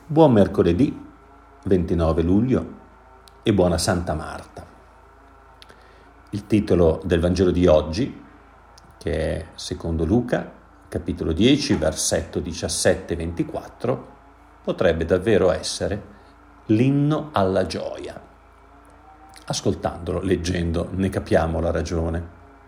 Buon mercoledì 29 luglio e buona Santa Marta. Il titolo del Vangelo di oggi, che è secondo Luca, capitolo 10, versetto 17-24, potrebbe davvero essere l'inno alla gioia. Ascoltandolo, leggendo, ne capiamo la ragione.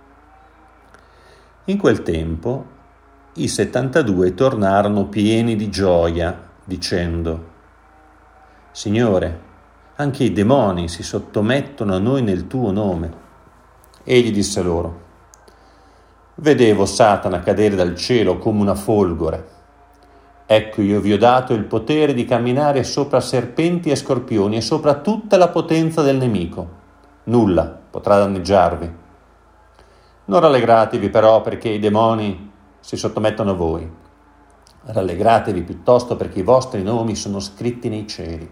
In quel tempo i 72 tornarono pieni di gioia, dicendo: Signore, anche i demoni si sottomettono a noi nel tuo nome. Egli disse loro: Vedevo Satana cadere dal cielo come una folgore. Ecco, io vi ho dato il potere di camminare sopra serpenti e scorpioni e sopra tutta la potenza del nemico. Nulla potrà danneggiarvi. Non rallegratevi però perché i demoni si sottomettono a voi. Rallegratevi piuttosto perché i vostri nomi sono scritti nei cieli.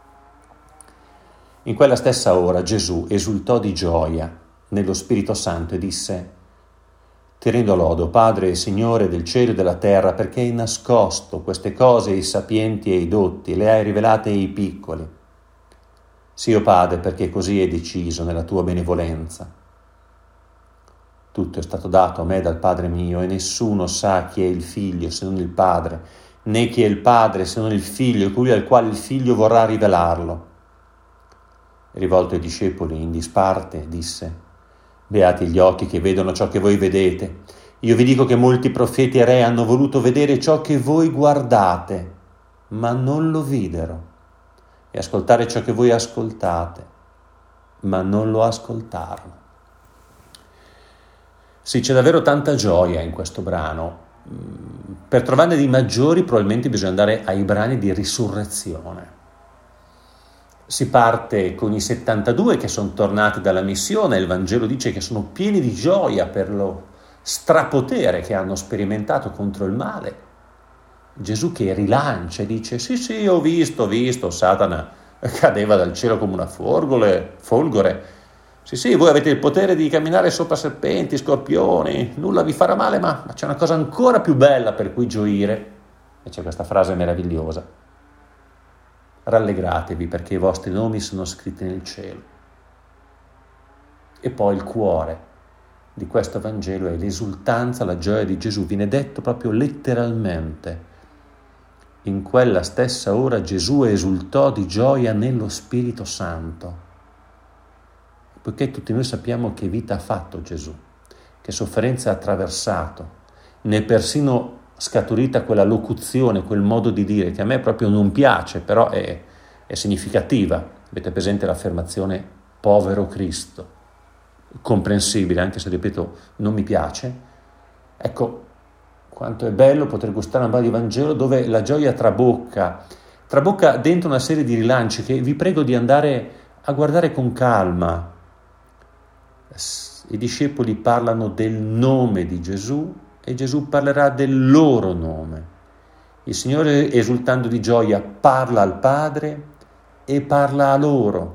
In quella stessa ora Gesù esultò di gioia nello Spirito Santo e disse: Ti rendo lodo, Padre e Signore del cielo e della terra, perché hai nascosto queste cose ai sapienti e ai dotti, le hai rivelate ai piccoli. Sì, o Padre, perché così hai deciso nella tua benevolenza. Tutto è stato dato a me dal Padre mio, e nessuno sa chi è il Figlio se non il Padre, né chi è il Padre se non il Figlio, e colui al quale il Figlio vorrà rivelarlo. Rivolto ai discepoli in disparte, disse: Beati gli occhi che vedono ciò che voi vedete. Io vi dico che molti profeti e re hanno voluto vedere ciò che voi guardate, ma non lo videro, e ascoltare ciò che voi ascoltate, ma non lo ascoltarono. Sì, c'è davvero tanta gioia in questo brano. Per trovarne di maggiori probabilmente bisogna andare ai brani di risurrezione. Si parte con i 72 che sono tornati dalla missione. Il Vangelo dice che sono pieni di gioia per lo strapotere che hanno sperimentato contro il male. Gesù che rilancia e dice: sì, ho visto, Satana cadeva dal cielo come una folgore. Sì, voi avete il potere di camminare sopra serpenti, scorpioni, nulla vi farà male, ma c'è una cosa ancora più bella per cui gioire. E c'è questa frase meravigliosa: rallegratevi perché i vostri nomi sono scritti nel cielo. E poi il cuore di questo Vangelo è l'esultanza, la gioia di Gesù. Viene detto proprio letteralmente: in quella stessa ora Gesù esultò di gioia nello Spirito Santo. Poiché tutti noi sappiamo che vita ha fatto Gesù, che sofferenze ha attraversato, ne è persino scaturita quella locuzione, quel modo di dire che a me proprio non piace, però è significativa. Avete presente l'affermazione povero Cristo? Comprensibile, anche se, ripeto, non mi piace. Ecco, quanto è bello poter gustare un brano di Vangelo dove la gioia trabocca dentro una serie di rilanci che vi prego di andare a guardare con calma. I discepoli parlano del nome di Gesù e Gesù parlerà del loro nome. Il Signore, esultando di gioia, parla al Padre e parla a loro.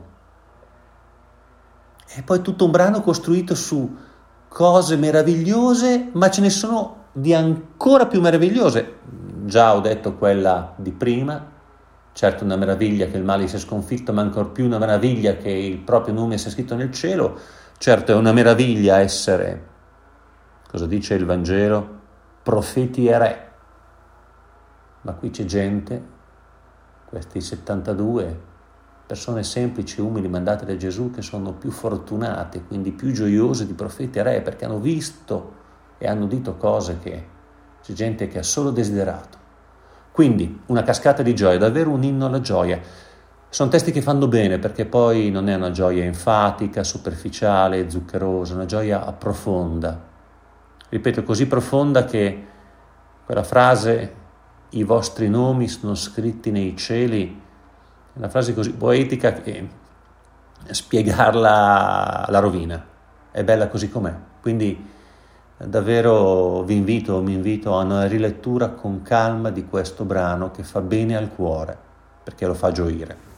E poi tutto un brano costruito su cose meravigliose, ma ce ne sono di ancora più meravigliose. Già ho detto quella di prima. Certo, una meraviglia che il male sia sconfitto, ma ancor più una meraviglia che il proprio nome sia scritto nel cielo. Certo, è una meraviglia essere, cosa dice il Vangelo, profeti e re. Ma qui c'è gente, questi 72, persone semplici, umili, mandate da Gesù, che sono più fortunate, quindi più gioiose di profeti e re, perché hanno visto e hanno udito cose che c'è gente che ha solo desiderato. Quindi una cascata di gioia, davvero un inno alla gioia. Sono testi che fanno bene, perché poi non è una gioia enfatica, superficiale, zuccherosa, una gioia profonda. Ripeto, così profonda che quella frase, i vostri nomi sono scritti nei cieli, è una frase così poetica che spiegarla la rovina. È bella così com'è. Quindi davvero mi invito a una rilettura con calma di questo brano che fa bene al cuore, perché lo fa gioire.